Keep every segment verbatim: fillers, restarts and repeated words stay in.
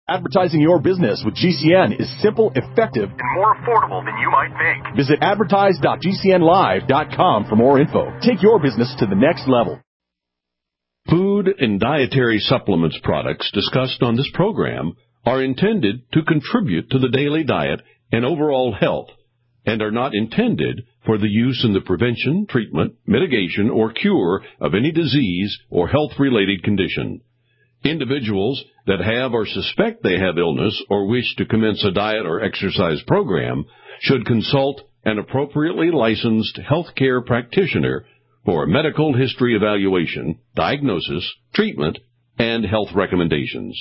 Advertising your business with G C N is simple, effective, and more affordable than you might think. Visit advertise dot g c n live dot com for more info. Take your business to the next level. Food and dietary supplements products discussed on this program are intended to contribute to the daily diet and overall health and are not intended for the use in the prevention, treatment, mitigation, or cure of any disease or health-related condition. Individuals that have or suspect they have illness or wish to commence a diet or exercise program should consult an appropriately licensed healthcare practitioner for a medical history evaluation, diagnosis, treatment, and health recommendations.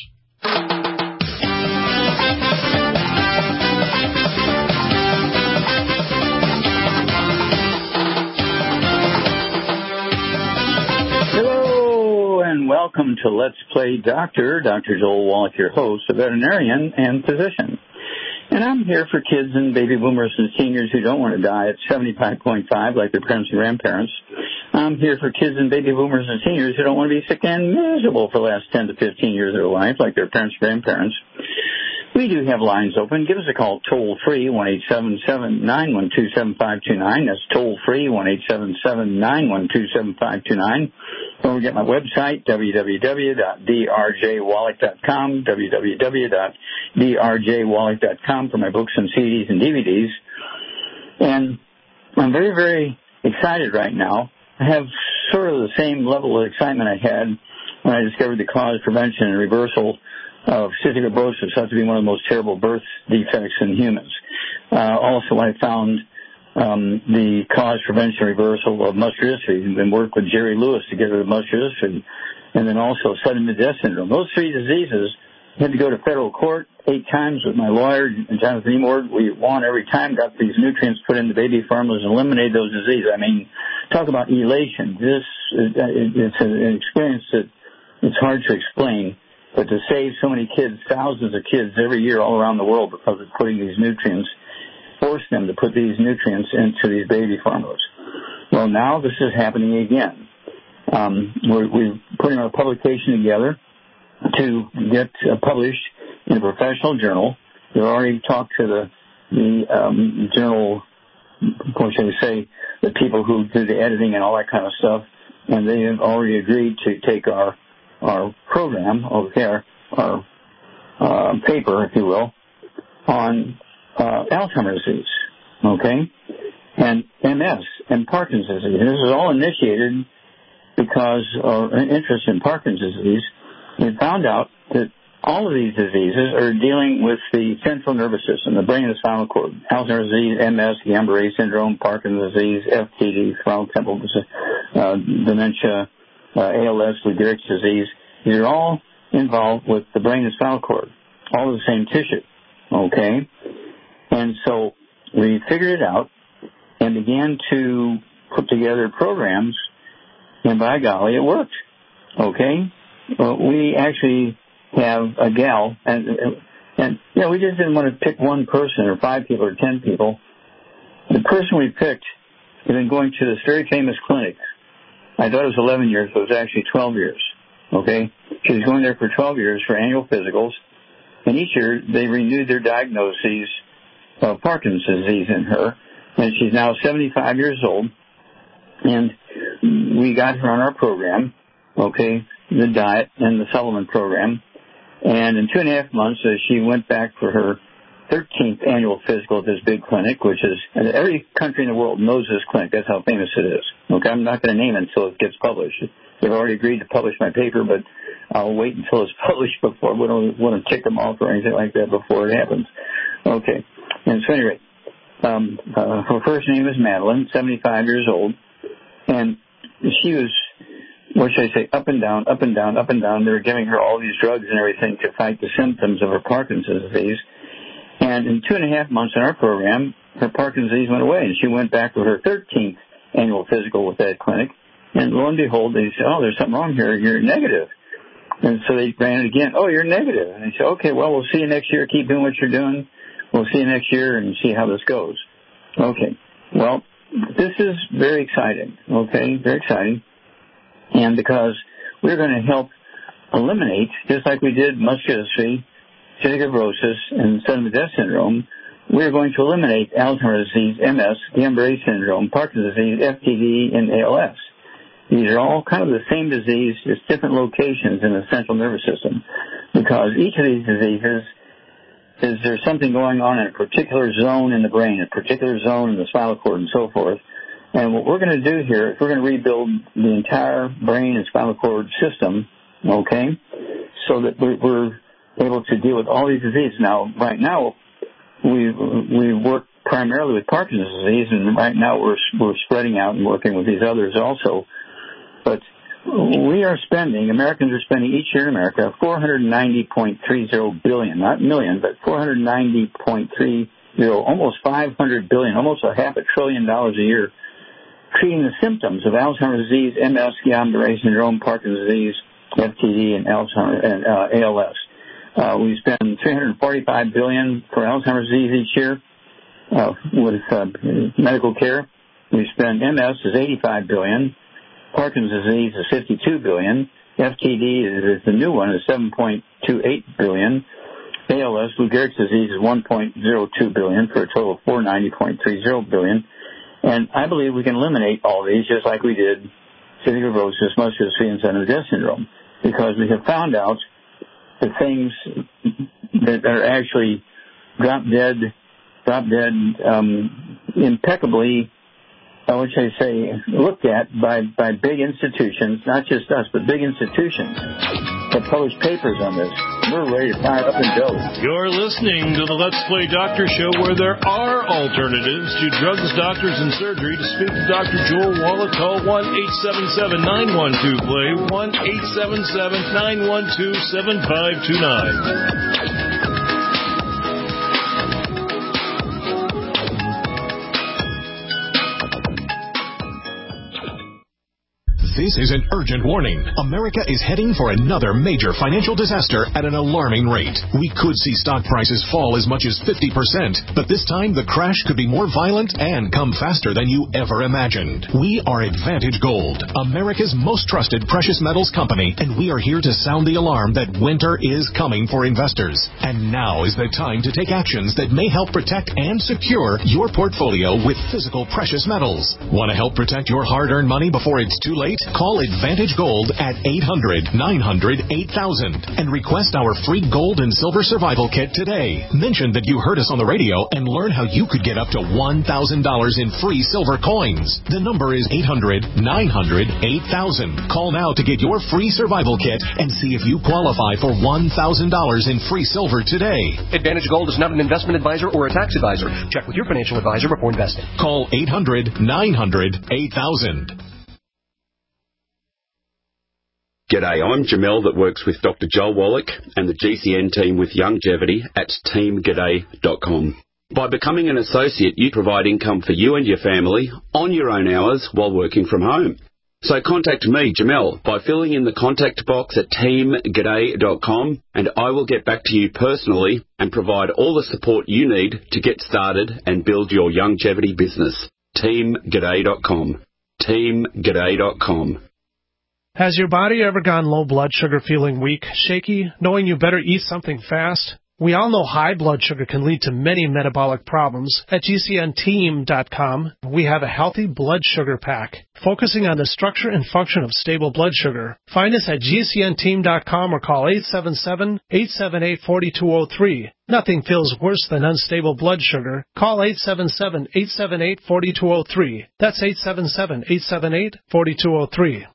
And welcome to Let's Play Doctor. Doctor Joel Wallach, your host, a veterinarian and physician. And I'm here for kids and baby boomers and seniors who don't want to die at seventy-five point five like their parents and grandparents. I'm here for kids and baby boomers and seniors who don't want to be sick and miserable for the last ten to fifteen years of their life like their parents and grandparents. We do have lines open. Give us a call toll-free, one eight seven seven, nine one two, seven five two nine. That's toll-free, one eight seven seven, nine one two, seven five two nine. Don't forget my website, w w w dot d r j wallach dot com, w w w dot d r j wallach dot com for my books and C Ds and D V Ds. And I'm very, very excited right now. I have sort of the same level of excitement I had when I discovered the cause, prevention, and reversal of cystic fibrosis thought to be one of the most terrible birth defects in humans. Uh, also, I found um, the cause, prevention, reversal of muscular dystrophy, and worked with Jerry Lewis to get rid of muscular dystrophy, and then also sudden mid-death syndrome. Those three diseases had to go to federal court eight times with my lawyer, Jonathan Emord. We won every time, got these nutrients put into baby formulas and eliminated those diseases. I mean, talk about elation. This is, it's an experience that it's hard to explain. But to save so many kids, thousands of kids every year all around the world because of putting these nutrients, force them to put these nutrients into these baby formulas. Well, now this is happening again. Um, we're, we're putting our publication together to get uh, published in a professional journal. We've already talked to the, the um, journal, what should I say, the people who do the editing and all that kind of stuff, and they have already agreed to take our our program over there, our uh, paper, if you will, on uh, Alzheimer's disease, okay, and M S and Parkinson's disease. And this is all initiated because of an interest in Parkinson's disease. We found out that all of these diseases are dealing with the central nervous system, the brain and the spinal cord. Alzheimer's disease, M S, Guillain-Barré syndrome, Parkinson's disease, F T D, spinal temporal uh, dementia, Uh, A L S, Lou Gehrig's disease. These are all involved with the brain and spinal cord, all of the same tissue, okay? And so we figured it out and began to put together programs, and by golly, it worked, okay? Well, we actually have a gal, and, and you know, we just didn't want to pick one person or five people or ten people. The person we picked had been going to this very famous clinic. I thought it was eleven years, but it was actually twelve years, okay? She was going there for twelve years for annual physicals, and each year they renewed their diagnoses of Parkinson's disease in her, and she's now seventy-five years old, and we got her on our program, okay, the diet and the supplement program, and in two and a half months uh, she went back for her thirteenth annual physical at this big clinic, which is, and every country in the world knows this clinic. That's how famous it is. Okay, I'm not going to name it until it gets published. They've already agreed to publish my paper, but I'll wait until it's published before. We don't want to tick them off or anything like that before it happens. Okay, and so anyway, um, uh, her first name is Madeline, seventy-five years old, and she was, what should I say, up and down, up and down, up and down. They were giving her all these drugs and everything to fight the symptoms of her Parkinson's disease. And in two and a half months in our program, her Parkinson's disease went away, and she went back for her thirteenth annual physical with that clinic. And lo and behold, they said, oh, there's something wrong here. You're negative. And so they ran it again. Oh, you're negative. And they said, okay, well, we'll see you next year. Keep doing what you're doing. We'll see you next year and see how this goes. Okay. Well, this is very exciting, okay, very exciting. And because we're going to help eliminate, just like we did muscular dystrophy cystic fibrosis, and sudden-death syndrome, we are going to eliminate Alzheimer's disease, M S, Guillain-Barré syndrome, Parkinson's disease, F T D, and A L S. These are all kind of the same disease, just different locations in the central nervous system, because each of these diseases is there's something going on in a particular zone in the brain, a particular zone in the spinal cord, and so forth. And what we're going to do here is we're going to rebuild the entire brain and spinal cord system, okay, so that we're, we're able to deal with all these diseases. Now, right now, we we work primarily with Parkinson's disease, and right now we're we're spreading out and working with these others also. But we are spending, Americans are spending each year in America four hundred ninety point three zero billion, not million, but four hundred ninety point three zero, almost five hundred billion, almost a half a trillion dollars a year, treating the symptoms of Alzheimer's disease, M S, Guillain-Barré syndrome, Parkinson's disease, F T D, and Alzheimer's and uh, A L S. Uh, we spend three hundred forty-five billion dollars for Alzheimer's disease each year uh, with uh, medical care. We spend M S is eighty-five billion dollars. Parkinson's disease is fifty-two billion dollars. F T D is, is the new one, is seven point two eight billion dollars. A L S, Lou Gehrig's disease, is one point zero two billion dollars for a total of four hundred ninety point three zero billion dollars. And I believe we can eliminate all these just like we did cystic fibrosis, muscular dystrophy, and sudden-death syndrome, because we have found out the things that are actually drop dead, drop dead, um, impeccably, I would say, say, looked at by, by big institutions, not just us, but big institutions that publish papers on this. We're ready to fire up and go. You're listening to the Let's Play Doctor Show, where there are alternatives to drugs, doctors, and surgery. To speak to Doctor Joel Wallach, call one eight seven seven, nine one two, play, one eight seven seven, nine one two, seven five two nine. This is an urgent warning. America is heading for another major financial disaster at an alarming rate. We could see stock prices fall as much as fifty percent, but this time the crash could be more violent and come faster than you ever imagined. We are Advantage Gold, America's most trusted precious metals company, and we are here to sound the alarm that winter is coming for investors. And now is the time to take actions that may help protect and secure your portfolio with physical precious metals. Want to help protect your hard-earned money before it's too late? Call Advantage Gold at eight hundred, nine hundred, eight thousand and request our free gold and silver survival kit today. Mention that you heard us on the radio and learn how you could get up to one thousand dollars in free silver coins. The number is eight hundred, nine hundred, eight thousand. Call now to get your free survival kit and see if you qualify for one thousand dollars in free silver today. Advantage Gold is not an investment advisor or a tax advisor. Check with your financial advisor before investing. Call eight hundred, nine hundred, eight thousand. G'day, I'm Jamel that works with Doctor Joel Wallach and the G C N team with Longevity at team g'day dot com. By becoming an associate, you provide income for you and your family on your own hours while working from home. So contact me, Jamel, by filling in the contact box at team g'day dot com, and I will get back to you personally and provide all the support you need to get started and build your longevity business. team g'day dot com. team g'day dot com. Has your body ever gone low blood sugar, feeling weak, shaky, knowing you better eat something fast? We all know high blood sugar can lead to many metabolic problems. At G C N team dot com, we have a healthy blood sugar pack, focusing on the structure and function of stable blood sugar. Find us at G C N team dot com or call eight seven seven, eight seven eight, four two zero three. Nothing feels worse than unstable blood sugar. Call eight seven seven, eight seven eight, four two zero three. That's eight seven seven, eight seven eight, four two zero three.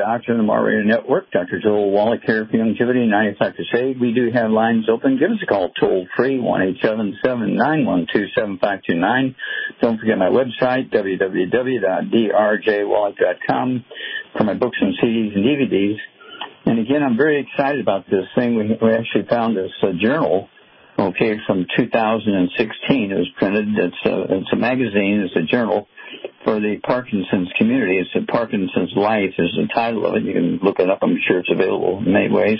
Doctor on the Mar Radio Network. Doctor Joel Wallach here for Longevity, ninety-five Crusade. We do have lines open. Give us a call toll free, one eight seven seven, nine one two, seven five two nine. Don't forget my website, w w w dot d r j wallach dot com, for my books and C Ds and D V Ds. And again, I'm very excited about this thing. We, we actually found this uh, journal, okay, from two thousand sixteen. It was printed. It's a, it's a magazine. It's a journal for the Parkinson's community. It's a Parkinson's Life is the title of it. You can look it up. I'm sure it's available in many ways.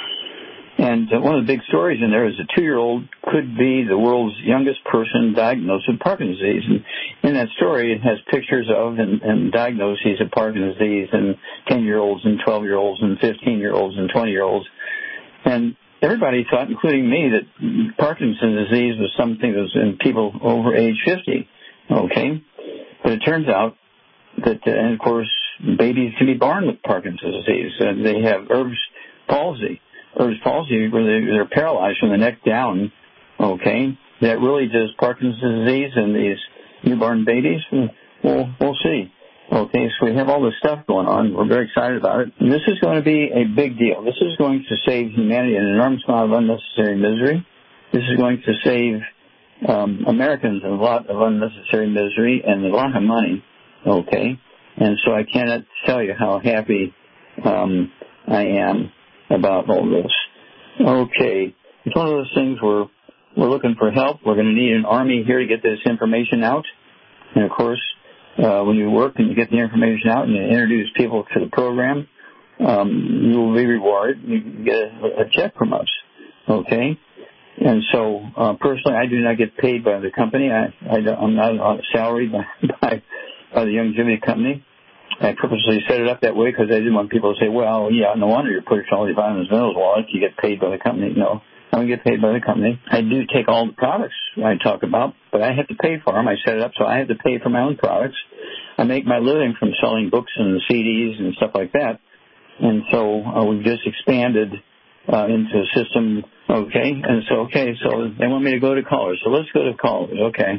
And uh, one of the big stories in there is a two-year-old could be the world's youngest person diagnosed with Parkinson's disease. And in that story, it has pictures of and, and diagnoses of Parkinson's disease in ten-year-olds and twelve-year-olds and fifteen-year-olds and twenty-year-olds. And everybody thought, including me, that Parkinson's disease was something that was in people over age fifty. Okay? But it turns out that, uh, and of course, babies can be born with Parkinson's disease. Uh, they have Erb's palsy. Erb's palsy, where they, they're paralyzed from the neck down. Okay? That really does Parkinson's disease in these newborn babies? We'll, we'll see. Okay, so we have all this stuff going on. We're very excited about it. And this is going to be a big deal. This is going to save humanity an enormous amount of unnecessary misery. This is going to save um, Americans a lot of unnecessary misery and a lot of money. Okay, and so I cannot tell you how happy um, I am about all this. Okay, it's one of those things where we're looking for help. We're going to need an army here to get this information out. And, of course, uh, when you work and you get the information out and you introduce people to the program, um, you will be rewarded. You get a, a check from us, okay? And so, uh, personally, I do not get paid by the company. I, I I'm not on salary by, by, by the Longevity Company. I purposely set it up that way because I didn't want people to say, well, yeah, no wonder you're putting all these vitamins and minerals, Wallach. You get paid by the company. No, I don't get paid by the company. I do take all the products I talk about, but I have to pay for them. I set it up so I have to pay for my own products. I make my living from selling books and C Ds and stuff like that. And so uh, we've just expanded uh, into a system, okay? And so, okay, so they want me to go to callers. So let's go to callers, okay.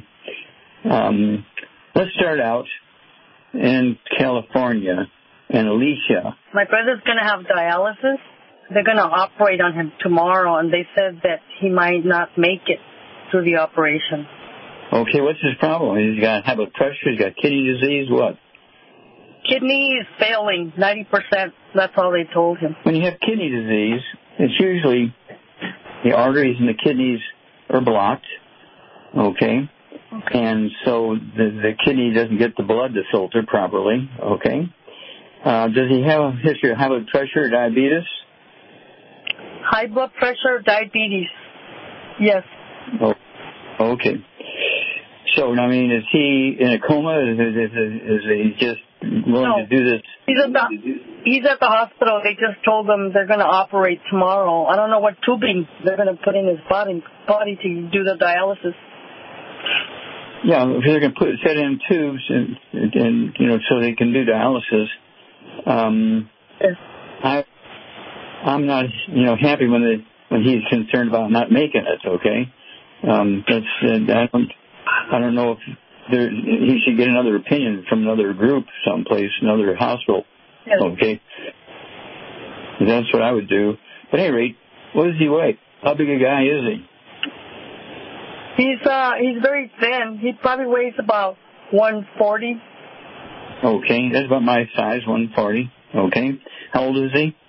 Um, let's start out in California, and Alicia. My brother's going to have dialysis. They're going to operate on him tomorrow, and they said that he might not make it through the operation. Okay, what's his problem? He's got high blood pressure, he's got kidney disease, what? Kidney is failing, ninety percent. That's all they told him. When you have kidney disease, it's usually the arteries in the kidneys are blocked, okay? Okay. And so the, the kidney doesn't get the blood to filter properly, okay? Uh, does he have a history of high blood pressure or diabetes? High blood pressure, diabetes, yes. Oh, okay. So, I mean, is he in a coma? Is, is, is, is he just willing no. to do this? He's at, the, he's at the hospital. They just told him they're going to operate tomorrow. I don't know what tubing they're going to put in his body, body to do the dialysis. Yeah, if they're going to put set in tubes and, and you know so they can do dialysis. Um, yes. I I'm not you know happy when they when he's concerned about not making it. Okay, um, that's uh, I don't I don't know if there he should get another opinion from another group someplace, another hospital. Yes. Okay, that's what I would do. But at any rate, what does he weigh? How big a guy is he? He's uh he's very thin. He probably weighs about one forty. Okay, that's about my size, one forty. Okay. How old is he?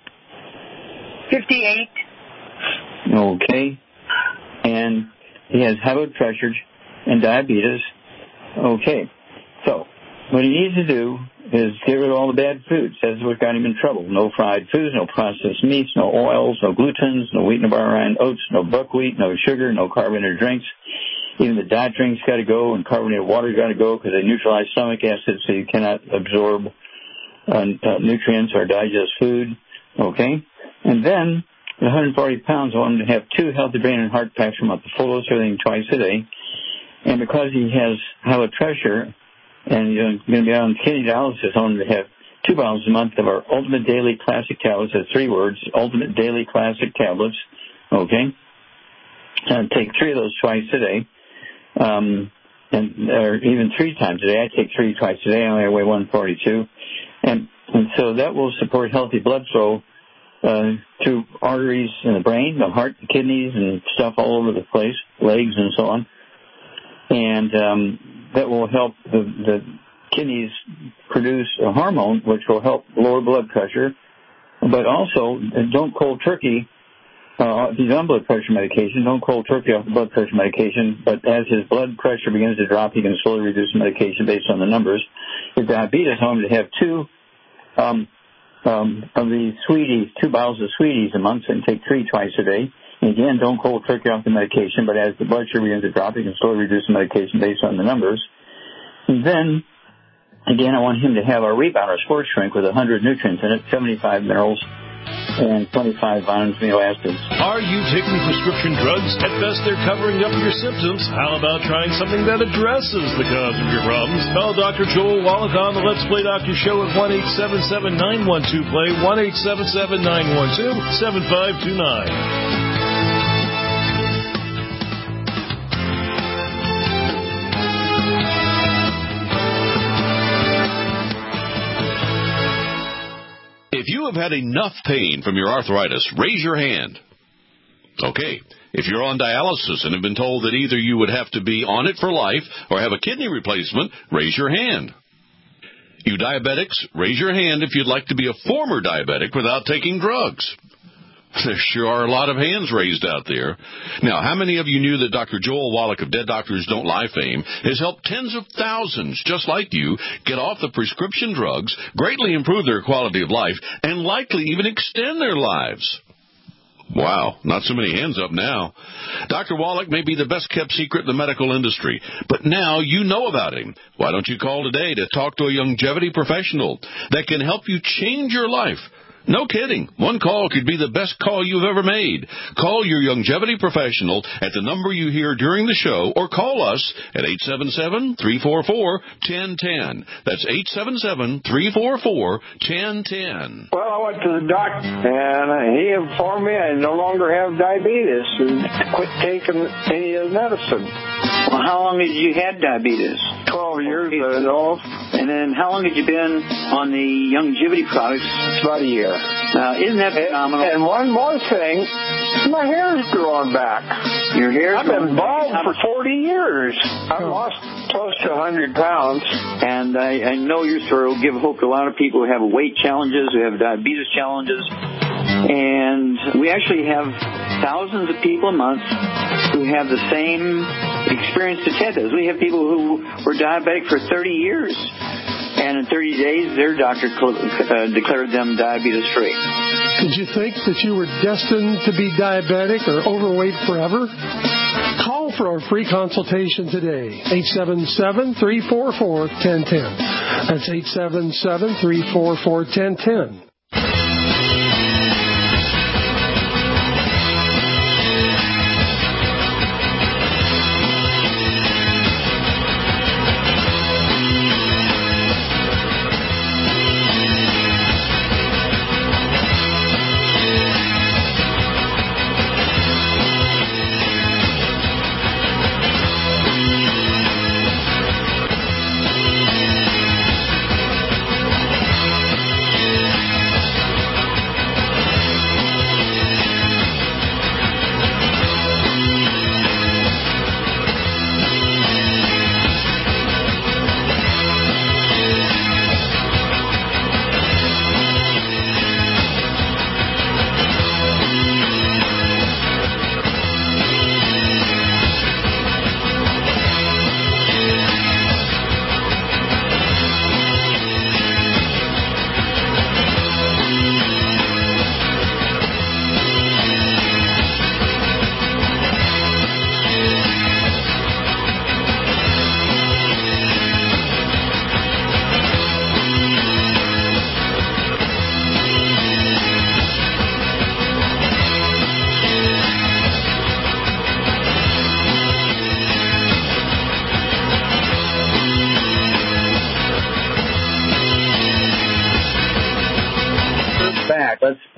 fifty-eight. Okay. And he has high blood pressure and diabetes. Okay. So, what he needs to do is get rid of all the bad foods. That's what got him in trouble. No fried foods, no processed meats, no oils, no glutens, no wheat, no barley, oats, no buckwheat, no sugar, no carbonated drinks. Even the diet drinks got to go, and carbonated water got to go because they neutralize stomach acid, so you cannot absorb uh, uh, nutrients or digest food. Okay? And then, at one hundred forty pounds, I want him to have two healthy brain and heart packs from up the full dose everything twice a day. And because he has high blood pressure, and you're going to be on kidney dialysis, I want him to have two bottles a month of our Ultimate Daily Classic Tablets. That's three words, Ultimate Daily Classic Tablets. Okay? And take three of those twice a day. Um, and or even three times a day. I take three twice a day. I only weigh one forty-two. And And so that will support healthy blood flow uh, through arteries in the brain, the heart, the kidneys, and stuff all over the place, legs and so on. And um, that will help the, the kidneys produce a hormone which will help lower blood pressure. But also, don't cold turkey. Uh, if he's on blood pressure medication, don't cold turkey off the blood pressure medication. But as his blood pressure begins to drop, he can slowly reduce the medication based on the numbers. With diabetes, I want him to have two um, um, of the sweeties, two bottles of sweeties a month, and take three twice a day. And again, don't cold turkey off the medication. But as the blood sugar begins to drop, he can slowly reduce the medication based on the numbers. And then, again, I want him to have our Rebound, our sports drink, with one hundred nutrients in it, seventy-five minerals, and twenty-five vitamins and amino acids. Are you taking prescription drugs? At best, they're covering up your symptoms. How about trying something that addresses the cause of your problems? Call Doctor Joel Wallach on the Let's Play Doctor Show at one eight seven seven, nine one two, play, one eight seven seven, nine one two, seven five two nine. If you have had enough pain from your arthritis, raise your hand. Okay. If you're on dialysis and have been told that either you would have to be on it for life or have a kidney replacement, raise your hand. You diabetics, raise your hand if you'd like to be a former diabetic without taking drugs. There sure are a lot of hands raised out there. Now, how many of you knew that Doctor Joel Wallach of Dead Doctors Don't Lie fame has helped tens of thousands just like you get off the prescription drugs, greatly improve their quality of life, and likely even extend their lives? Wow, not so many hands up now. Doctor Wallach may be the best-kept secret in the medical industry, but now you know about him. Why don't you call today to talk to a longevity professional that can help you change your life? No kidding. One call could be the best call you've ever made. Call your longevity professional at the number you hear during the show, or call us at eight seven seven, three four four, one zero one zero. That's eight seven seven, three four four, one zero one zero. Well, I went to the doctor, and he informed me I no longer have diabetes and quit taking any of the medicine. Well, how long had you had diabetes? Twelve years ago. And then how long had you been on the longevity products? It's about a year. Now, isn't that phenomenal? And, and one more thing, my hair's growing back. Your hair's I've been bald back. for forty years. I've lost close to one hundred pounds. And I, I know you're thorough. Give hope to a lot of people who have weight challenges, who have diabetes challenges. And we actually have thousands of people a month who have the same experience that Ted does. We have people who were diabetic for thirty years. And in thirty days, their doctor uh, declared them diabetes-free. Did you think that you were destined to be diabetic or overweight forever? Call for our free consultation today, eight seven seven, three four four, one zero one zero. That's eight seven seven, three four four, one zero one zero.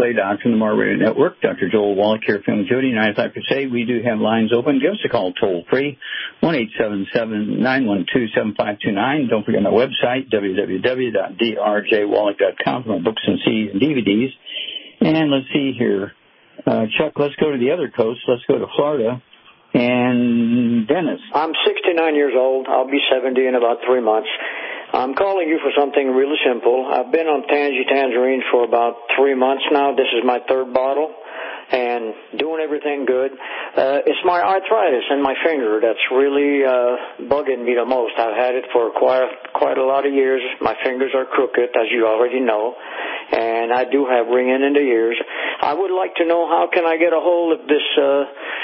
Play Doctor on the Mar Radio Network. Doctor Joel Wallach here, Film Jody, and I'd like to say we do have lines open. Give us a call toll free, one eight seven seven, nine one two, seven five two nine. Don't forget my website, w w w dot d r j wallach dot com, for my books and C Ds and D V Ds. And let's see here. Uh, Chuck, let's go to the other coast. Let's go to Florida. And Dennis. I'm sixty-nine years old. I'll be seventy in about three months. I'm calling you for something really simple. I've been on Tangy Tangerine for about three months now. This is my third bottle, and doing everything good. Uh, it's my arthritis in my finger that's really uh, bugging me the most. I've had it for quite, quite a lot of years. My fingers are crooked, as you already know, and I do have ringing in the ears. I would like to know how can I get a hold of this uh,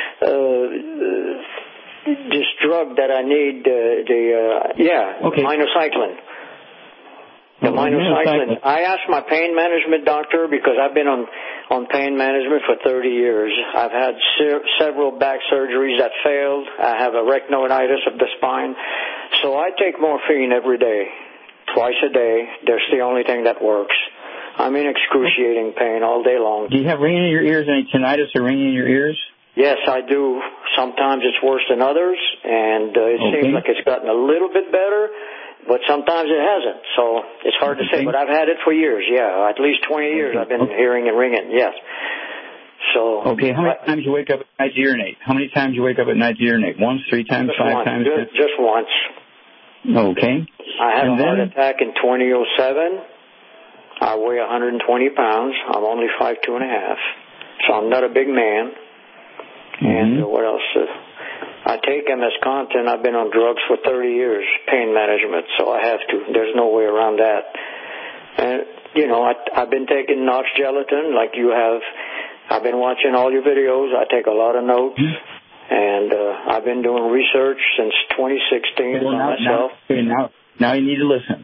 uh, this drug that I need, uh, the, uh, yeah, okay. minocycline. The minocycline. I asked my pain management doctor because I've been on, on pain management for thirty years. I've had se- several back surgeries that failed. I have arachnoiditis of the spine. So I take morphine every day, twice a day. That's the only thing that works. I'm in excruciating pain all day long. Do you have ringing in your ears, any tinnitus or ringing in your ears? Yes, I do. Sometimes it's worse than others, and uh, it okay. seems like it's gotten a little bit better, but sometimes it hasn't. So it's hard okay. to say, but I've had it for years, yeah. At least twenty years okay. I've been okay. hearing and ringing, yes. So. Okay, how many I, times you wake up at night to urinate? How many times you wake up at night to urinate? Once, three times, just five once. times? Just, just once. Okay. I had and a then, heart attack in twenty oh seven. I weigh one hundred twenty pounds. I'm only five two and a half. So I'm not a big man. Mm-hmm. And uh, what else? Uh, I take M S Contin. I've been on drugs for thirty years, pain management, so I have to. There's no way around that. And, you know, I, I've been taking Nox Gelatin like you have. I've been watching all your videos. I take a lot of notes. Mm-hmm. And uh, I've been doing research since twenty sixteen well, now, myself. Now, okay, now, now you need to listen.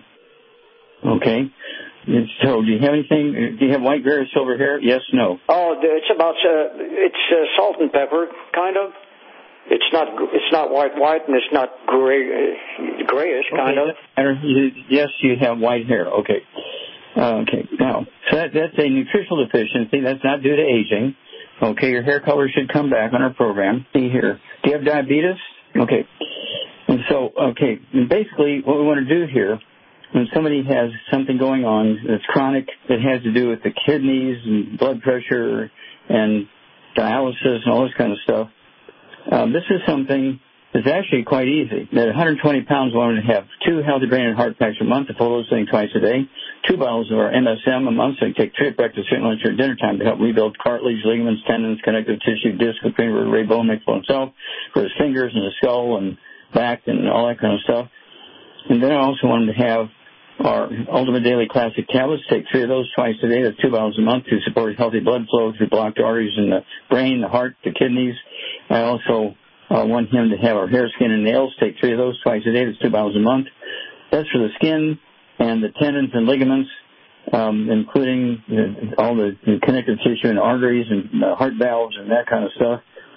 Okay? So, do you have anything? Do you have white, gray, or silver hair? Yes, no. Oh, it's about uh, it's uh, salt and pepper, kind of. It's not it's not white, white, and it's not gray, uh, grayish, kind okay. of. You, yes, you have white hair. Okay. Uh, okay. Now, so that, that's a nutritional deficiency. That's not due to aging. Okay, your hair color should come back on our program. See here. Do you have diabetes? Okay. And so, okay, and basically, what we want to do here. When somebody has something going on that's chronic, that has to do with the kidneys and blood pressure and dialysis and all this kind of stuff, um, this is something that's actually quite easy. At one hundred twenty pounds, we want to have two healthy brain and heart packs a month, a full dose thing twice a day, two bottles of our M S M a month, so you take three at breakfast, three at lunch, or dinner time to help rebuild cartilage, ligaments, tendons, connective tissue, disc, with Ray Bowman for himself, for his fingers and his skull and back and all that kind of stuff. And then I also wanted to have our Ultimate Daily Classic tablets. Take three of those twice a day. That's two bottles a month to support healthy blood flow through blocked arteries in the brain, the heart, the kidneys. I also uh, want him to have our hair, skin, and nails. Take three of those twice a day. That's two bottles a month. That's for the skin and the tendons and ligaments, um, including the, all the, the connective tissue and arteries and uh, heart valves and that kind of stuff.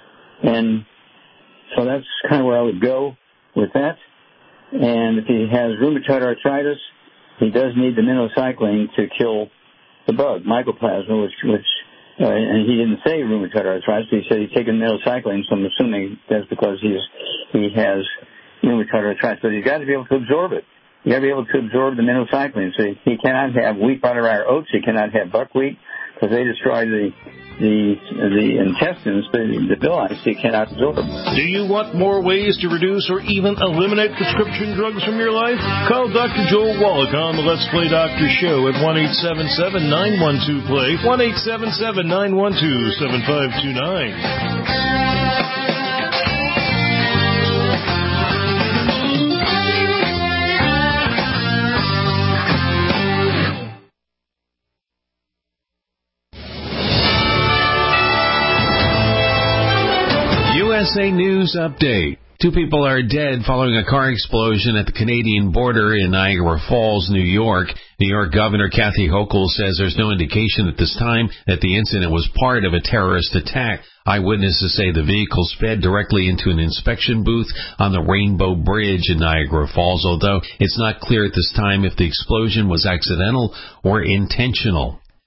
And so that's kind of where I would go with that. And if he has rheumatoid arthritis, he does need the minocycline to kill the bug, mycoplasma, which, which uh, and he didn't say rheumatoid arthritis, but he said he's taking minocycline, so I'm assuming that's because he's, he has rheumatoid arthritis. But he's got to be able to absorb it. He's got to be able to absorb the minocycline. So he cannot have wheat, butter, rye, or oats. He cannot have buckwheat because they destroy the the the intestines, the, the villi, so you cannot absorb them. Do you want more ways to reduce or even eliminate prescription drugs from your life? Call Doctor Joel Wallach on the Let's Play Doctor Show at one eight seven seven, nine one two, play, one eight seven seven, nine one two, seven five two nine. U S A News Update. Two people are dead following a car explosion at the Canadian border in Niagara Falls, New York. New York Governor Kathy Hochul says there's no indication at this time that the incident was part of a terrorist attack. Eyewitnesses say the vehicle sped directly into an inspection booth on the Rainbow Bridge in Niagara Falls, although it's not clear at this time if the explosion was accidental or intentional.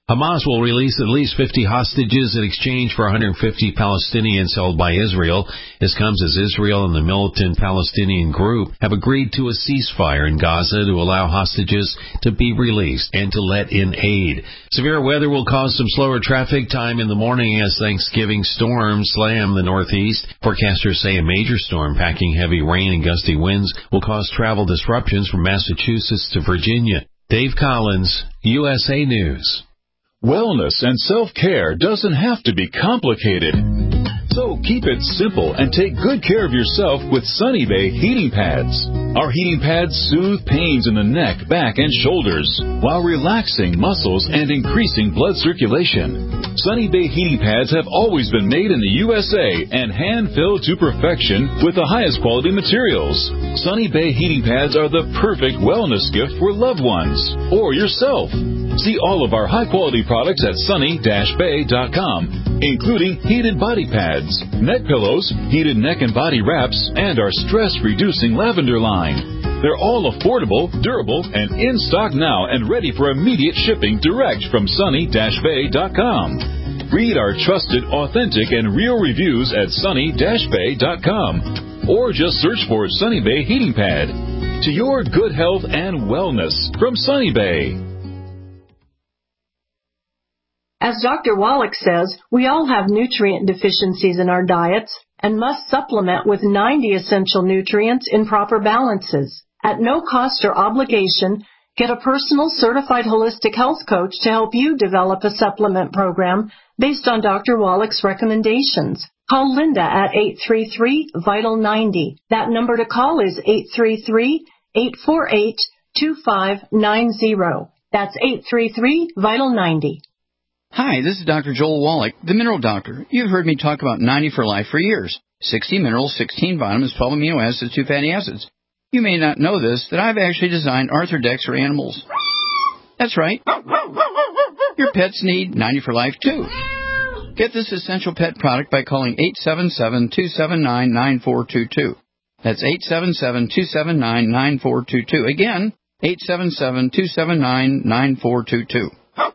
Hamas will release at least fifty hostages in exchange for one hundred fifty Palestinians held by Israel. This comes as Israel and the militant Palestinian group have agreed to a ceasefire in Gaza to allow hostages to be released and to let in aid. Severe weather will cause some slower traffic time in the morning as Thanksgiving storms slam the Northeast. Forecasters say a major storm packing heavy rain and gusty winds will cause travel disruptions from Massachusetts to Virginia. Dave Collins, U S A News. Wellness and self-care doesn't have to be complicated. So keep it simple and take good care of yourself with Sunny Bay heating pads. Our heating pads soothe pains in the neck, back, and shoulders while relaxing muscles and increasing blood circulation. Sunny Bay heating pads have always been made in the U S A and hand-filled to perfection with the highest quality materials. Sunny Bay heating pads are the perfect wellness gift for loved ones or yourself. See all of our high-quality products at sunny dash bay dot com, including heated body pads, neck pillows, heated neck and body wraps, and our stress-reducing lavender line. They're all affordable, durable, and in stock now and ready for immediate shipping direct from sunny dash bay dot com. Read our trusted, authentic, and real reviews at sunny dash bay dot com or just search for Sunny Bay Heating Pad. To your good health and wellness from Sunny Bay. As Doctor Wallach says, we all have nutrient deficiencies in our diets and must supplement with ninety essential nutrients in proper balances. At no cost or obligation, get a personal certified holistic health coach to help you develop a supplement program based on Doctor Wallach's recommendations. Call Linda at eight three three, vital ninety. That number to call is eight three three, eight four eight, two five nine zero. That's eight three three, vital ninety. Hi, this is Doctor Joel Wallach, the Mineral Doctor. You've heard me talk about ninety for Life for years. sixty minerals, sixteen vitamins, twelve amino acids, two fatty acids. You may not know this, that I've actually designed Arthrodex for animals. That's right. Your pets need ninety for Life, too. Get this essential pet product by calling eight seven seven, two seven nine, nine four two two. That's eight seven seven, two seven nine, nine four two two. Again, eight seven seven, two seven nine, nine four two two.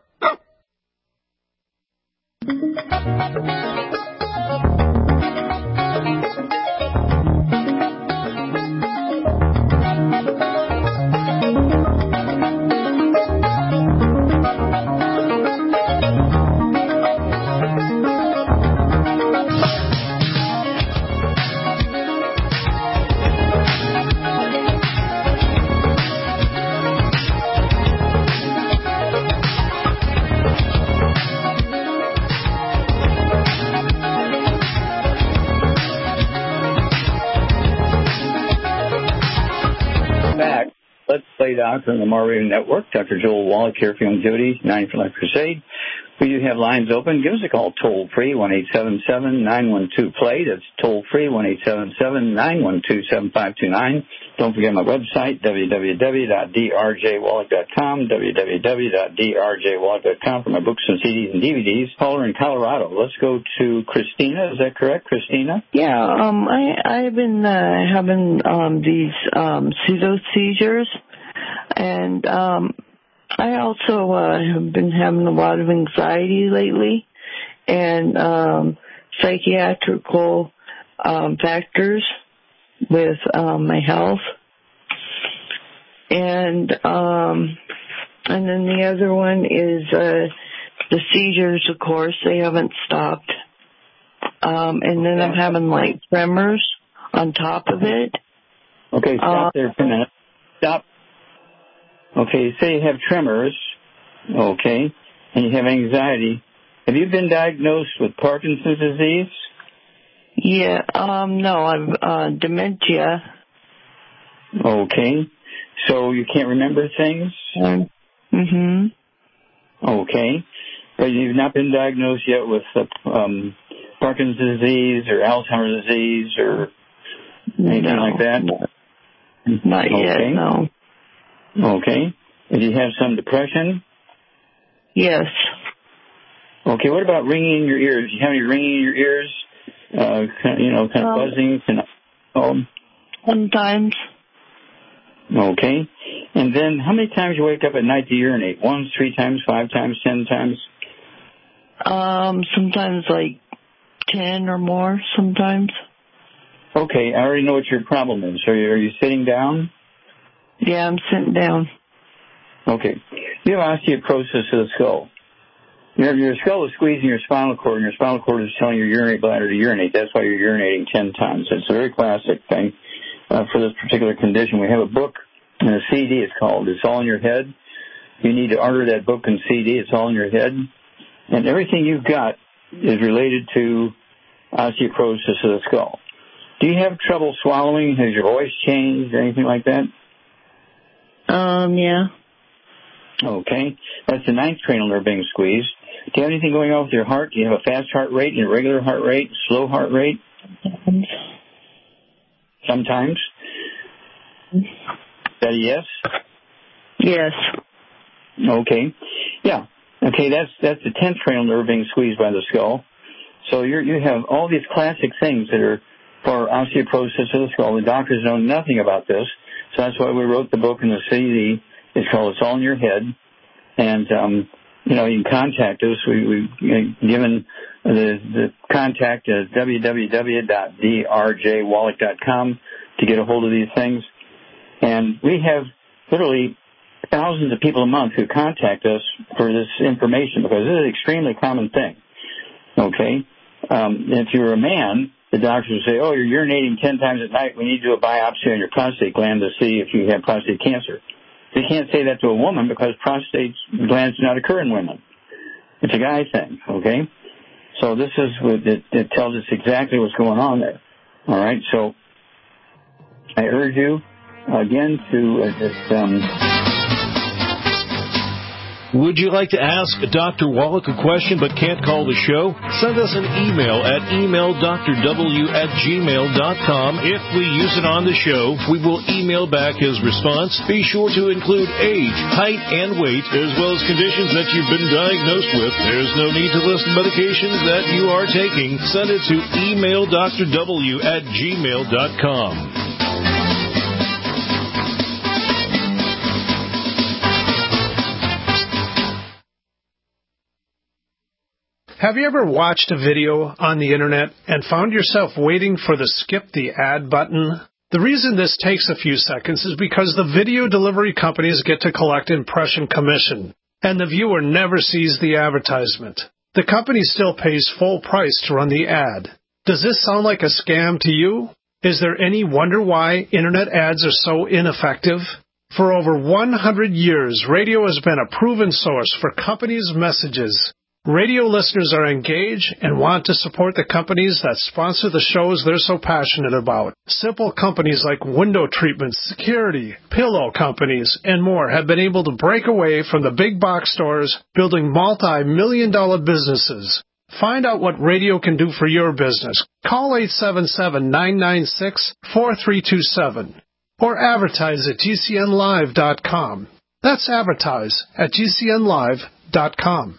Let's Play Doctor on the More Radio Network. Doctor Joel Wallach here for Longevity, ninety for Life Crusade. We do have lines open. Give us a call toll-free, one eight seven seven, nine one two, play. That's toll-free, one eight seven seven, nine one two, seven five two nine. Don't forget my website, w w w dot d r j wallach dot com, w w w dot d r j wallach dot com for my books and C Ds and D V Ds. Caller in Colorado. Let's go to Christina. Is that correct, Christina? Yeah, um, I, I've been uh, having um, these um, pseudo seizures, and um, I also uh, have been having a lot of anxiety lately, and um, psychiatrical um, factors with um, my health, and um, and then the other one is uh, the seizures. Of course, they haven't stopped, um, and then I'm having like tremors on top of it. Okay, stop uh, there for a minute. Stop. Okay, you say you have tremors, okay, and you have anxiety. Have you been diagnosed with Parkinson's disease? Yeah, um, no, I've uh, dementia. Okay, so you can't remember things? Mm-hmm. Okay, but you've not been diagnosed yet with uh, um, Parkinson's disease or Alzheimer's disease or anything no, like that? No. Not okay. yet, no. Okay. And do you have some depression? Yes. Okay, what about ringing in your ears? Do you have any ringing in your ears? Uh, kind of, you know, kind of um, buzzing? Kind of, um, sometimes. Okay. And then how many times you wake up at night to urinate? Once, three times, five times, ten times? Um, sometimes like ten or more sometimes. Okay, I already know what your problem is. Are you, are you sitting down? Yeah, I'm sitting down. Okay. You have osteoporosis of the skull. Your, your skull is squeezing your spinal cord, and your spinal cord is telling your urinate bladder to urinate. That's why you're urinating ten times. It's a very classic thing uh, for this particular condition. We have a book and a C D. It's called It's All in Your Head. You need to order that book and C D. It's all in your head. And everything you've got is related to osteoporosis of the skull. Do you have trouble swallowing? Has your voice changed or anything like that? Um, yeah. Okay. That's the ninth cranial nerve being squeezed. Do you have anything going on with your heart? Do you have a fast heart rate, irregular heart rate, slow heart rate? Sometimes. Sometimes? Is that a yes? Yes. Okay. Yeah. Okay, that's that's the tenth cranial nerve being squeezed by the skull. So you're, you have all these classic things that are for osteoporosis of the skull. The doctors know nothing about this, so that's why we wrote the book and the C D. It's called It's All in Your Head. And, um, you know, you can contact us. We, we've given the, the contact is w w w dot d r j wallach dot com to get a hold of these things. And we have literally thousands of people a month who contact us for this information because this is an extremely common thing. Okay? Um, if you're a man, the doctors will say, oh, you're urinating ten times at night. We need to do a biopsy on your prostate gland to see if you have prostate cancer. They can't say that to a woman because prostate glands do not occur in women. It's a guy thing, okay? So this is what it, it tells us exactly what's going on there. All right, so I urge you again to uh, just... Um, Would you like to ask Doctor Wallach a question but can't call the show? Send us an email at email d r w at gmail dot com. If we use it on the show, we will email back his response. Be sure to include age, height, and weight, as well as conditions that you've been diagnosed with. There's no need to list medications that you are taking. Send it to email d r w at gmail dot com. Have you ever watched a video on the internet and found yourself waiting for the skip the ad button? The reason this takes a few seconds is because the video delivery companies get to collect impression commission, and the viewer never sees the advertisement. The company still pays full price to run the ad. Does this sound like a scam to you? Is there any wonder why internet ads are so ineffective? For over one hundred years, radio has been a proven source for companies' messages. Radio listeners are engaged and want to support the companies that sponsor the shows they're so passionate about. Simple companies like window treatments, security, pillow companies, and more have been able to break away from the big box stores, building multi-million dollar businesses. Find out what radio can do for your business. Call eight seven seven, nine nine six, four three two seven or advertise at g c n live dot com. That's advertise at g c n live dot com.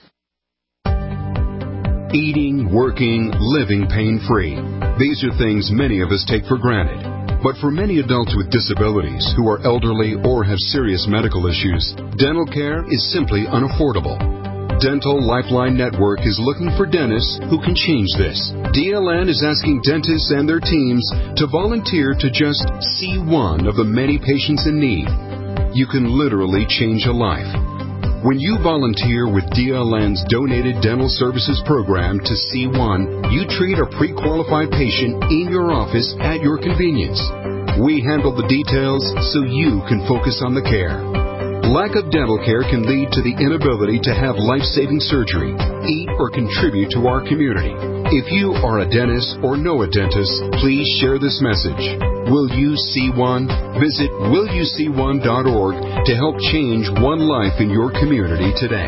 Eating, working, living pain-free. These are things many of us take for granted. But for many adults with disabilities who are elderly or have serious medical issues, dental care is simply unaffordable. Dental Lifeline Network is looking for dentists who can change this. D L N is asking dentists and their teams to volunteer to just see one of the many patients in need. You can literally change a life. When you volunteer with D L N's Donated Dental Services Program to C one, you treat a pre-qualified patient in your office at your convenience. We handle the details so you can focus on the care. Lack of dental care can lead to the inability to have life-saving surgery, eat, or contribute to our community. If you are a dentist or know a dentist, please share this message. Will you see one? Visit will you see one dot org to help change one life in your community today.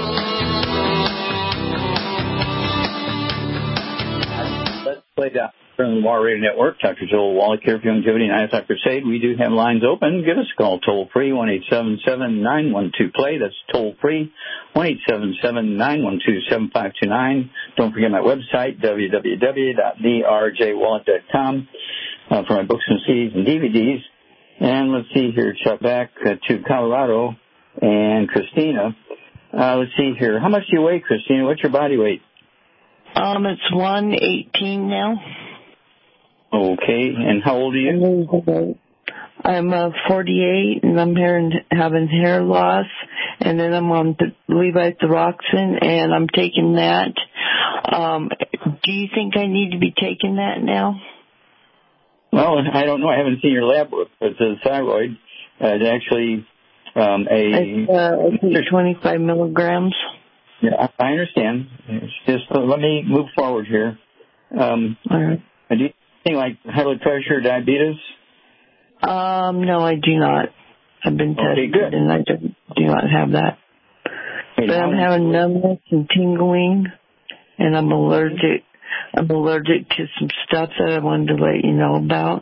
Let's play doc- on the Lamar Radio Network. Doctor Joel Wallach here for Longevity and Eye Doctor Crusade. We do have lines open. Give us a call toll free, one eight seven seven, nine one two, play. That's toll free, one eight seven seven, nine one two, seven five two nine. Don't forget my website, w w w dot d r j wallach dot com, uh, for my books and C Ds and D V Ds. And let's see here, Chuck, back uh, to Colorado and Christina. Uh, let's see here. How much do you weigh, Christina? What's your body weight? Um, it's one eighteen now. Okay, and how old are you? I'm uh, forty-eight, and I'm hearing, having hair loss, and then I'm on the levothyroxine, and I'm taking that. Um, do you think I need to be taking that now? Well, I don't know. I haven't seen your lab work, but the thyroid uh, is actually um, a... It's, uh, I think twenty-five milligrams. Yeah, I understand. It's just uh, let me move forward here. Um, All right. Do you think like high blood pressure, diabetes? Um, no, I do not. I've been tested, okay, good. and I do, do not have that. Hey, but I'm having numbness and tingling, and I'm allergic. I'm allergic to some stuff that I wanted to let you know about.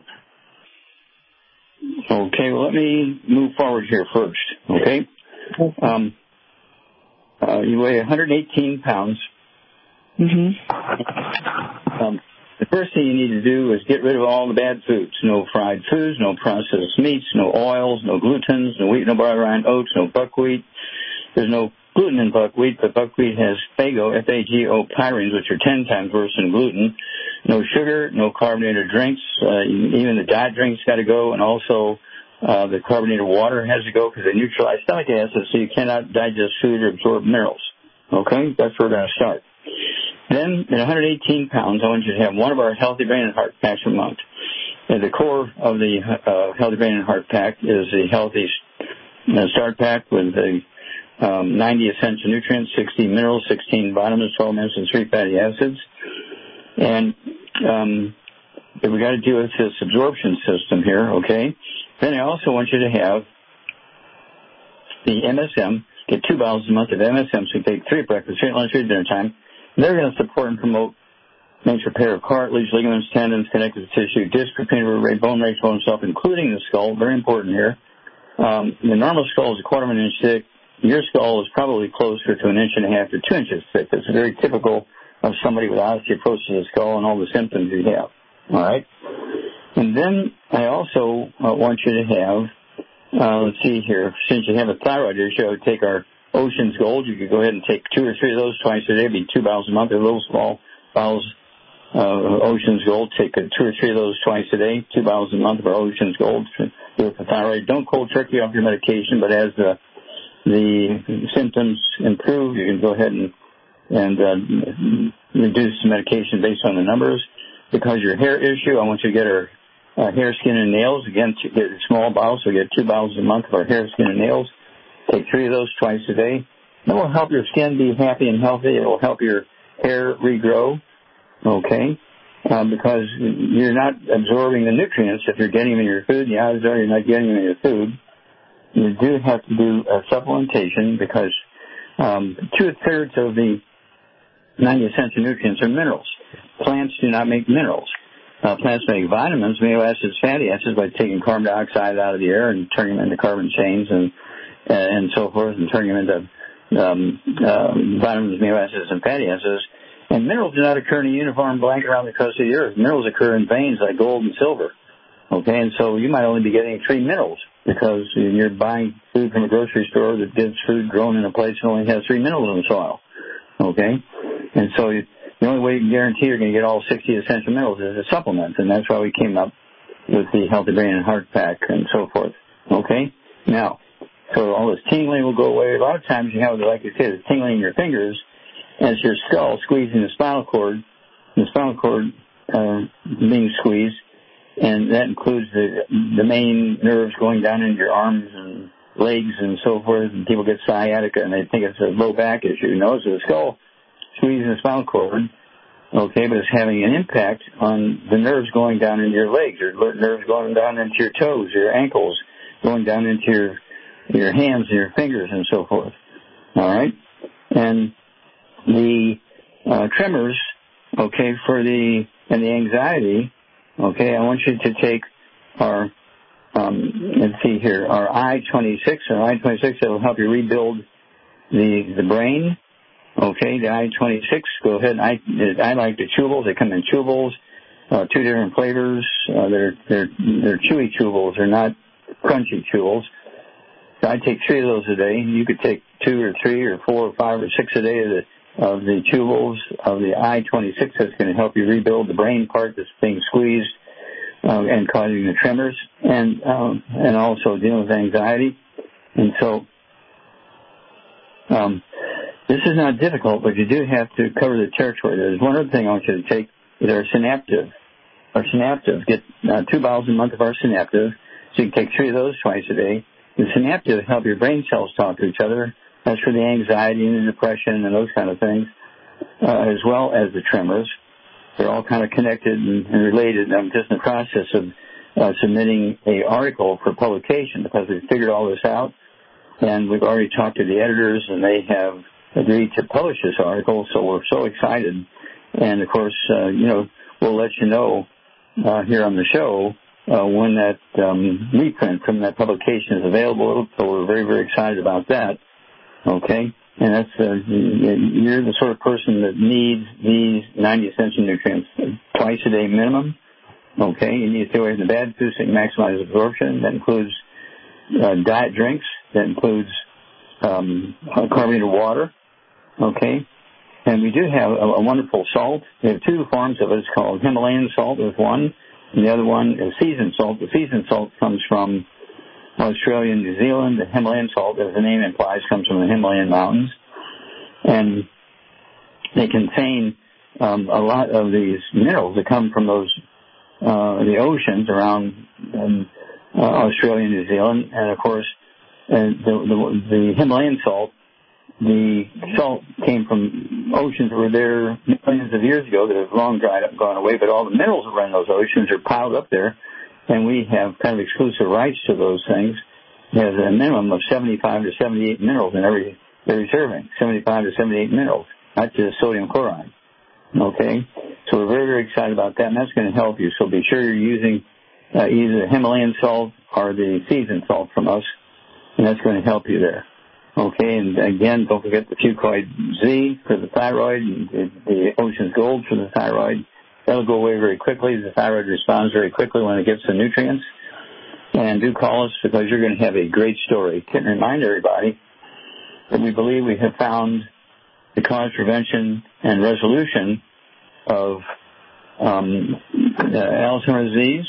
Okay, well, let me move forward here first, okay? Um, uh, you weigh one hundred eighteen pounds. Mm-hmm. Um, the first thing you need to do is get rid of all the bad foods. No fried foods, no processed meats, no oils, no glutens, no wheat, no barley, rye, oats, no buckwheat. There's no gluten in buckwheat, but buckwheat has Fago, F A G O pyrines, which are ten times worse than gluten. No sugar, no carbonated drinks. Uh, even the diet drinks got to go, and also uh, the carbonated water has to go because they neutralize stomach acid, so you cannot digest food or absorb minerals. Okay? That's where we're going to start. Then, at one hundred eighteen pounds, I want you to have one of our Healthy Brain and Heart Packs a month. At the core of the uh, Healthy Brain and Heart Pack is the Healthy uh, Start Pack with the um, ninety essential nutrients, sixty minerals, sixteen vitamins, twelve minerals, and three fatty acids. And um, we got to deal with this absorption system here, okay? Then I also want you to have the M S M, get two bottles a month of M S M, so you take three at breakfast, three at lunch, three at dinner time. They're going to support and promote major repair of cartilage, ligaments, tendons, connective tissue, disc, repair, bone, race, bone itself, including the skull. Very important here. Um, the normal skull is a quarter of an inch thick. Your skull is probably closer to an inch and a half to two inches thick. That's very typical of somebody with osteoporosis of the skull and all the symptoms you have. All right? And then I also uh, want you to have, uh, let's see here, since you have a thyroid issue, I would take our Ocean's Gold. You could go ahead and take two or three of those twice a day. It'd be two bottles a month. They're little small bottles uh, of Ocean's Gold. Take uh, two or three of those twice a day. Two bottles a month of our Ocean's Gold with the thyroid. Don't cold turkey off your medication, but as the the symptoms improve, you can go ahead and and uh, reduce the medication based on the numbers. Because your hair issue, I want you to get our uh, hair, skin, and nails. Again, to get a small bottle, so we get two bottles a month of our hair, skin, and nails. Take three of those twice a day. That will help your skin be happy and healthy. It will help your hair regrow, okay, um, because you're not absorbing the nutrients if you're getting them in your food. The odds are you're not getting them in your food. You do have to do a supplementation because um, two-thirds of the ninety essential nutrients are minerals. Plants do not make minerals. Uh, plants make vitamins, amino acids, fatty acids by taking carbon dioxide out of the air and turning them into carbon chains and and so forth, and turning them into um, uh, vitamins, amino acids, and fatty acids. And minerals do not occur in a uniform blanket around the crust of the earth. Minerals occur in veins like gold and silver. Okay, and so you might only be getting three minerals because you're buying food from a grocery store that gets food grown in a place that only has three minerals in the soil. Okay, and so you, the only way you can guarantee you're going to get all sixty essential minerals is a supplement, and that's why we came up with the Healthy Brain and Heart Pack and so forth. Okay, now. So all this tingling will go away. A lot of times you have, like you said, the tingling in your fingers as your skull squeezing the spinal cord, the spinal cord uh, being squeezed, and that includes the the main nerves going down into your arms and legs and so forth. And people get sciatica and they think it's a low back issue. No, it's the skull squeezing the spinal cord. Okay, but it's having an impact on the nerves going down into your legs, your nerves going down into your toes, your ankles, going down into your your hands and your fingers and so forth. All right? And the uh, tremors, okay, for the and the anxiety, okay, I want you to take our, um, let's see here, our I twenty-six, our I twenty-six that will help you rebuild the the brain. Okay, the I twenty-six, go ahead. I I like the chewables. They come in chewables, uh, two different flavors. Uh, they're they're they're chewy chewables. They're not crunchy chewables. So I take three of those a day. You could take two or three or four or five or six a day of the of the chewables of the I twenty-six. That's going to help you rebuild the brain part that's being squeezed uh, and causing the tremors, and um, and also dealing with anxiety. And so um, this is not difficult, but you do have to cover the territory. There's one other thing I want you to take is our Synaptive. Our Synaptive. Get uh, two bottles a month of our Synaptive. So you can take three of those twice a day. The Synaptive help your brain cells talk to each other. That's for the anxiety and the depression and those kind of things, uh, as well as the tremors. They're all kind of connected and, and related. I'm just in the process of uh, submitting an article for publication because we've figured all this out. And we've already talked to the editors, and they have agreed to publish this article, so we're so excited. And, of course, uh, you know, we'll let you know uh, here on the show uh, when that um, reprint from that publication is available. So we're very, very excited about that. Okay? And that's, uh, you're the sort of person that needs these ninety essential nutrients twice a day minimum. Okay? You need to stay away from the bad foods that maximize absorption. That includes uh, diet drinks. That includes um, carbonated water. Okay? And we do have a, a wonderful salt. We have two forms of it. It's called Himalayan salt is one, and the other one is seasoned salt. The seasoned salt comes from Australia and New Zealand. The Himalayan salt, as the name implies, comes from the Himalayan mountains. And they contain um, a lot of these minerals that come from those uh, the oceans around um, uh, Australia and New Zealand. And, of course, uh, the, the, the Himalayan salt, the salt came from oceans that were there millions of years ago that have long dried up and gone away, but all the minerals that run those oceans are piled up there. And we have kind of exclusive rights to those things. There's a minimum of seventy-five to seventy-eight minerals in every every serving, seventy-five to seventy-eight minerals, not just sodium chloride. Okay? So we're very, very excited about that, and that's going to help you. So be sure you're using uh, either the Himalayan salt or the seasoned salt from us, and that's going to help you there. Okay? And again, don't forget the Fucoid Z for the thyroid, and the, the Ocean's Gold for the thyroid. That'll go away very quickly. The thyroid responds very quickly when it gets the nutrients. And do call us because you're going to have a great story. Can remind everybody that we believe we have found the cause, prevention, and resolution of um, Alzheimer's disease,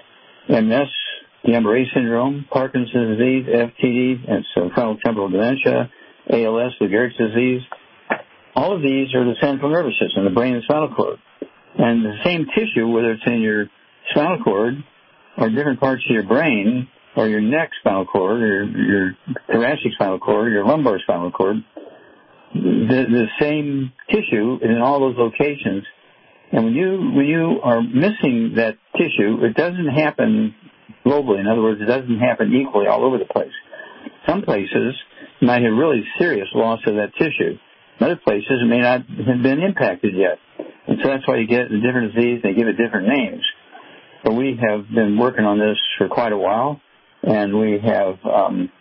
M S, Guillain-Barré syndrome, Parkinson's disease, F T D, and so frontotemporal dementia, A L S, Lou Gehrig's disease. All of these are the central nervous system, the brain and spinal cord. And the same tissue, whether it's in your spinal cord or different parts of your brain or your neck spinal cord or your thoracic spinal cord or your lumbar spinal cord, the, the same tissue is in all those locations. And when you when you are missing that tissue, it doesn't happen globally. In other words, it doesn't happen equally all over the place. Some places might have really serious loss of that tissue. In other places, it may not have been impacted yet. And so that's why you get a different disease. They give it different names. But we have been working on this for quite a while, and we have um,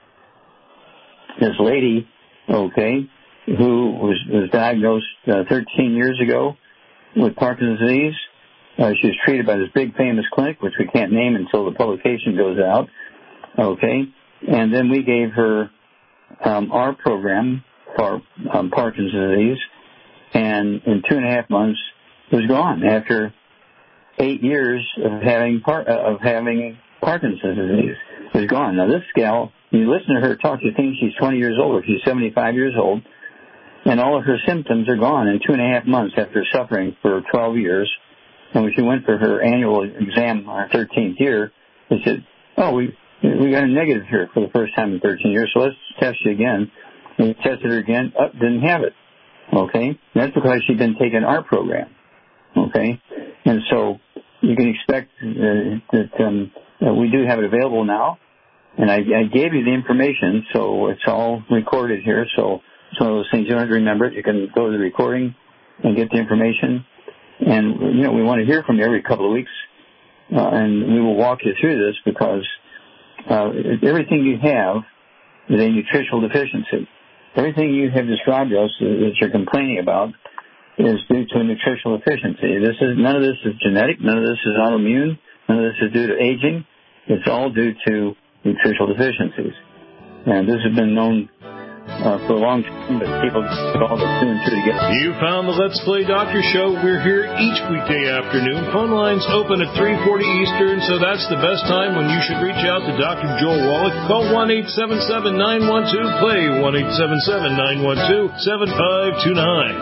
this lady, okay, who was, was diagnosed uh, thirteen years ago with Parkinson's disease. Uh, she was treated by this big famous clinic, which we can't name until the publication goes out, okay. And then we gave her um, our program for um, Parkinson's disease, and in two and a half months, it was gone after eight years of having par- uh, of having Parkinson's disease. It was gone. Now, this gal, you listen to her talk, you think she's twenty years old, or she's seventy-five years old, and all of her symptoms are gone in two and a half months after suffering for twelve years. And when she went for her annual exam on her thirteenth year, they said, oh, we we got a negative here for the first time in thirteen years, so let's test you again. And we tested her again, oh, didn't have it. Okay? And that's because she'd been taking our program. Okay? And so you can expect uh, that um, uh, we do have it available now. And I, I gave you the information, so it's all recorded here. So it's one of those things you don't have to remember it. You can go to the recording and get the information. And, you know, we want to hear from you every couple of weeks, uh, and we will walk you through this because uh, everything you have is a nutritional deficiency. Everything you have described to us that you're complaining about is due to a nutritional deficiency. This is none of this is genetic. None of this is autoimmune. None of this is due to aging. It's all due to nutritional deficiencies. And this has been known Uh, for a long time, but people all the two and two together. You found the Let's Play Doctor Show. We're here each weekday afternoon. Phone lines open at three forty Eastern, so that's the best time when you should reach out to Doctor Joel Wallach. Call one eight seven seven, nine one two, play, one eight seven seven, nine one two, seven five two nine.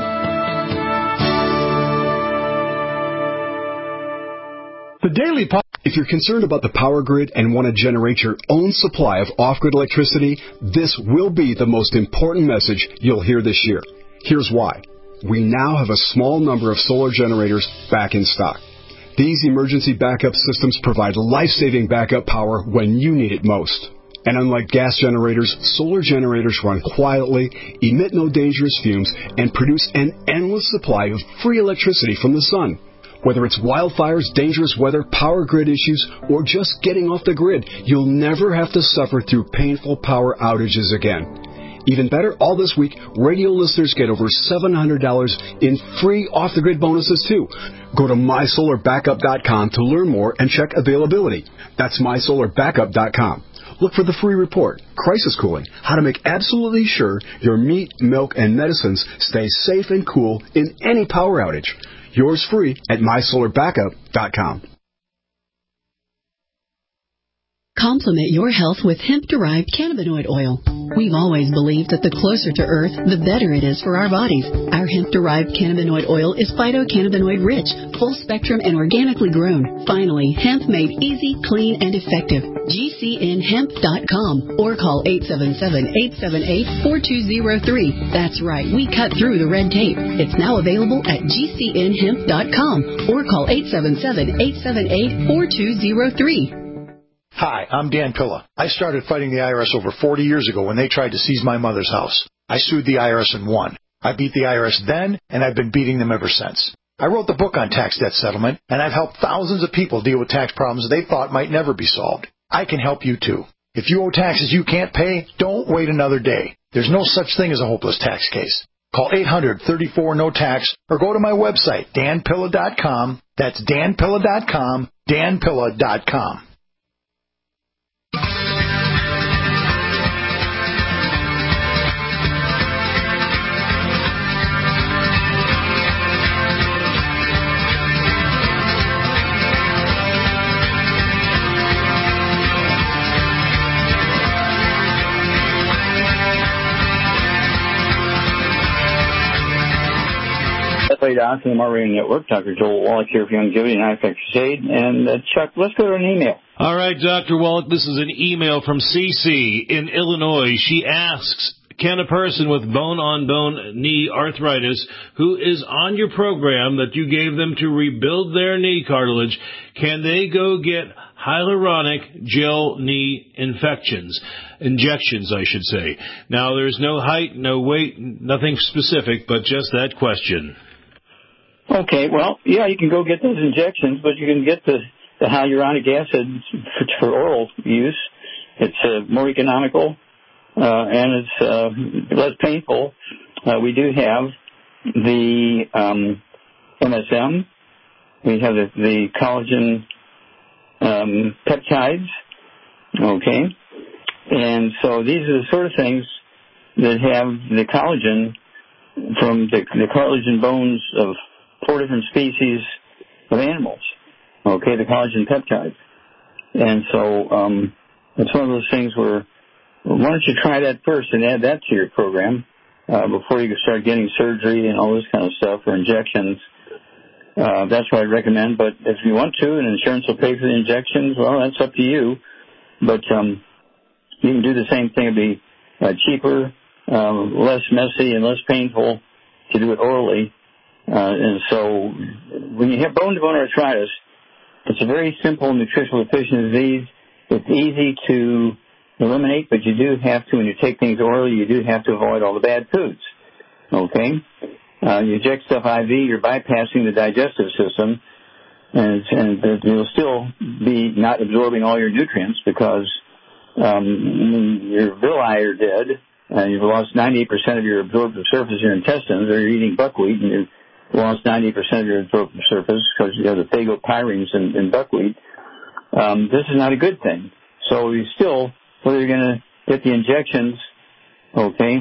The Daily Po- If you're concerned about the power grid and want to generate your own supply of off-grid electricity, this will be the most important message you'll hear this year. Here's why. We now have a small number of solar generators back in stock. These emergency backup systems provide life-saving backup power when you need it most. And unlike gas generators, solar generators run quietly, emit no dangerous fumes, and produce an endless supply of free electricity from the sun. Whether it's wildfires, dangerous weather, power grid issues, or just getting off the grid, you'll never have to suffer through painful power outages again. Even better, all this week, radio listeners get over seven hundred dollars in free off-the-grid bonuses, too. Go to my solar backup dot com to learn more and check availability. That's my solar backup dot com. Look for the free report, Crisis Cooling, how to make absolutely sure your meat, milk, and medicines stay safe and cool in any power outage. Yours free at my solar backup dot com. Complement your health with hemp-derived cannabinoid oil. We've always believed that the closer to Earth, the better it is for our bodies. Our hemp-derived cannabinoid oil is phytocannabinoid-rich, full-spectrum, and organically grown. Finally, hemp made easy, clean, and effective. G C N hemp dot com or call eight seven seven, eight seven eight, four two zero three. That's right, we cut through the red tape. It's now available at G C N hemp dot com or call eight seven seven, eight seven eight, four two zero three. Hi, I'm Dan Pilla. I started fighting the I R S over forty years ago when they tried to seize my mother's house. I sued the I R S and won. I beat the I R S then, and I've been beating them ever since. I wrote the book on tax debt settlement, and I've helped thousands of people deal with tax problems they thought might never be solved. I can help you, too. If you owe taxes you can't pay, don't wait another day. There's no such thing as a hopeless tax case. Call eight hundred, thirty-four, no tax or go to my website, dan pilla dot com. That's dan pilla dot com, dan pilla dot com. Doc from the Mar Radio Network, Doctor Joel Wallach here for Longevity and Eye Effect Crusade. And uh, Chuck, let's go to an email. All right, Doctor Wallach, this is an email from Cece in Illinois. She asks, can a person with bone-on-bone knee arthritis who is on your program that you gave them to rebuild their knee cartilage, can they go get hyaluronic gel knee infections? Injections, I should say. Now, there's no height, no weight, nothing specific, but just that question. Okay, well, yeah, you can go get those injections, but you can get the, the hyaluronic acid for, for oral use. It's uh, more economical, uh, and it's uh, less painful. Uh, we do have the um, M S M. We have the, the collagen um, peptides, okay? And so these are the sort of things that have the collagen from the, the cartilage and bones of four different species of animals, okay, the collagen peptides. And so um, it's one of those things where, well, why don't you try that first and add that to your program uh, before you start getting surgery and all this kind of stuff or injections. Uh, that's what I recommend. But if you want to and insurance will pay for the injections, well, that's up to you. But um, you can do the same thing. It'd be uh, cheaper, uh, less messy, and less painful to do it orally. Uh, and so when you have bone-to-bone arthritis, it's a very simple nutritional deficiency disease. It's easy to eliminate, but you do have to, when you take things orally, you do have to avoid all the bad foods, okay? uh, you inject stuff I V, you're bypassing the digestive system, and, and you'll still be not absorbing all your nutrients because um, your villi are dead, and you've lost ninety-eight percent of your absorptive surface in your intestines, or you're eating buckwheat, and you've lost ninety percent of your absorptive surface because you have the phagopyrenes in, in buckwheat. Um, this is not a good thing. So you still, whether you're going to get the injections, okay,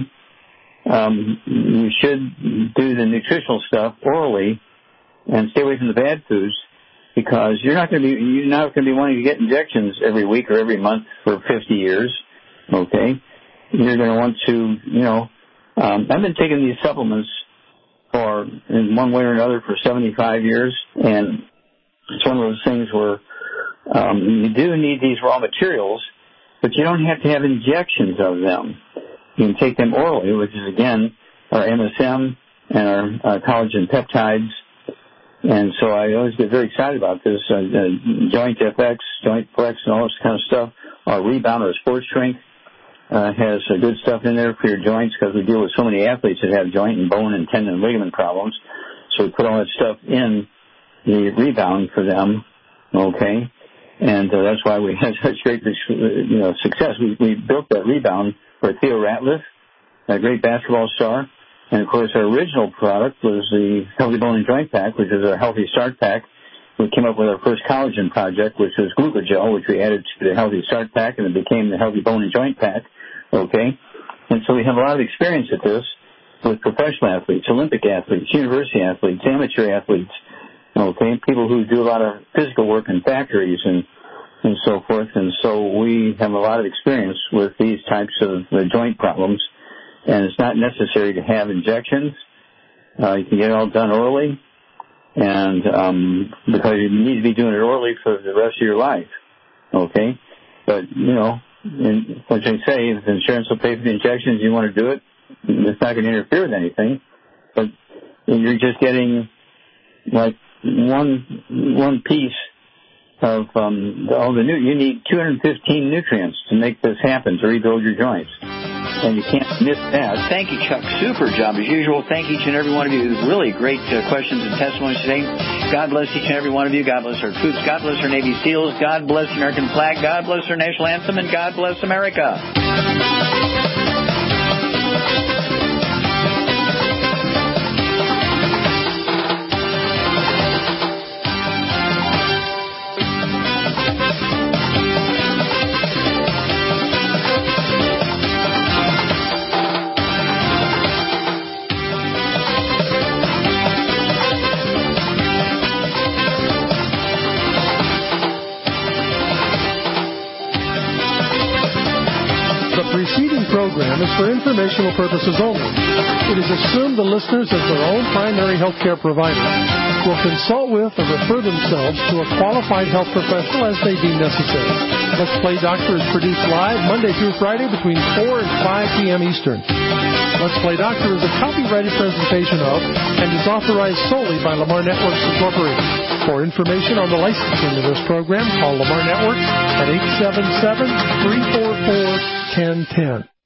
um, you should do the nutritional stuff orally and stay away from the bad foods, because you're not going to be you're not going to be wanting to get injections every week or every month for fifty years, okay? You're going to want to, you know, um, I've been taking these supplements for, in one way or another, for seventy-five years, and it's one of those things where um, you do need these raw materials, but you don't have to have injections of them. You can take them orally, which is, again, our M S M and our uh, collagen peptides. And so I always get very excited about this. Uh, uh, Joint F X, Joint Flex, and all this kind of stuff. Our Rebound, our Sports Shrink, uh, has uh, good stuff in there for your joints, because we deal with so many athletes that have joint and bone and tendon and ligament problems. So we put all that stuff in the Rebound for them, okay? And uh, that's why we had such great, you know, success. We, we built that Rebound for Theo Ratliff, a great basketball star. And, of course, our original product was the Healthy Bone and Joint Pack, which is a Healthy Start Pack. We came up with our first collagen project, which was Glucogel, which we added to the Healthy Start Pack, and it became the Healthy Bone and Joint Pack, okay? And so we have a lot of experience at this with professional athletes, Olympic athletes, university athletes, amateur athletes, okay, people who do a lot of physical work in factories and, and so forth. And so we have a lot of experience with these types of uh, joint problems. And it's not necessary to have injections. Uh, you can get it all done orally, and um, because you need to be doing it orally for the rest of your life, okay? But, you know, in, what they say, if insurance will pay for the injections, you want to do it, it's not going to interfere with anything. But you're just getting, like, one one piece of um, all the new. You need two hundred fifteen nutrients to make this happen, to rebuild your joints. And you can't miss that. Thank you, Chuck. Super job as usual. Thank each and every one of you. Really great uh, questions and testimonies today. God bless each and every one of you. God bless our troops. God bless our Navy SEALs. God bless the American flag. God bless our national anthem. And God bless America. Program is for informational purposes only. It is assumed the listeners, as their own primary health care provider, will consult with or refer themselves to a qualified health professional as they deem necessary. Let's Play Doctor is produced live Monday through Friday between four and five p.m. Eastern. Let's Play Doctor is a copyrighted presentation of and is authorized solely by Lamar Networks Incorporated. For information on the licensing of this program, call Lamar Networks at eight seven seven, three four four, one zero one zero.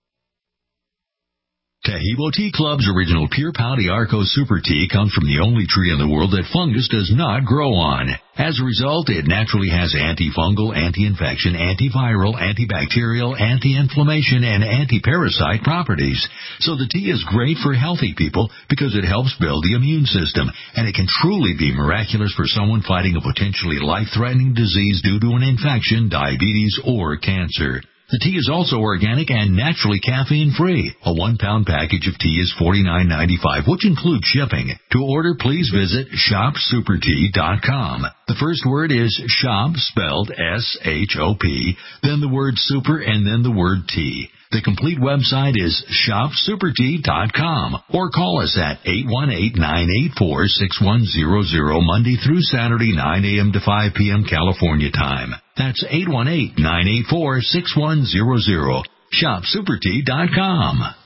Taheebo Tea Club's original Pure Pau d'Arco Super Tea comes from the only tree in the world that fungus does not grow on. As a result, it naturally has antifungal, anti-infection, antiviral, antibacterial, anti-inflammation, and anti-parasite properties. So the tea is great for healthy people because it helps build the immune system, and it can truly be miraculous for someone fighting a potentially life-threatening disease due to an infection, diabetes, or cancer. The tea is also organic and naturally caffeine-free. A one-pound package of tea is forty-nine ninety-five, which includes shipping. To order, please visit shop super tea dot com. The first word is shop, spelled S H O P, then the word super, and then the word tea. The complete website is shop super tea dot com, or call us at eight one eight, nine eight four, six one zero zero Monday through Saturday, nine a.m. to five p.m. California time. That's eight one eight, nine eight four, six one zero zero. shop super tea dot com.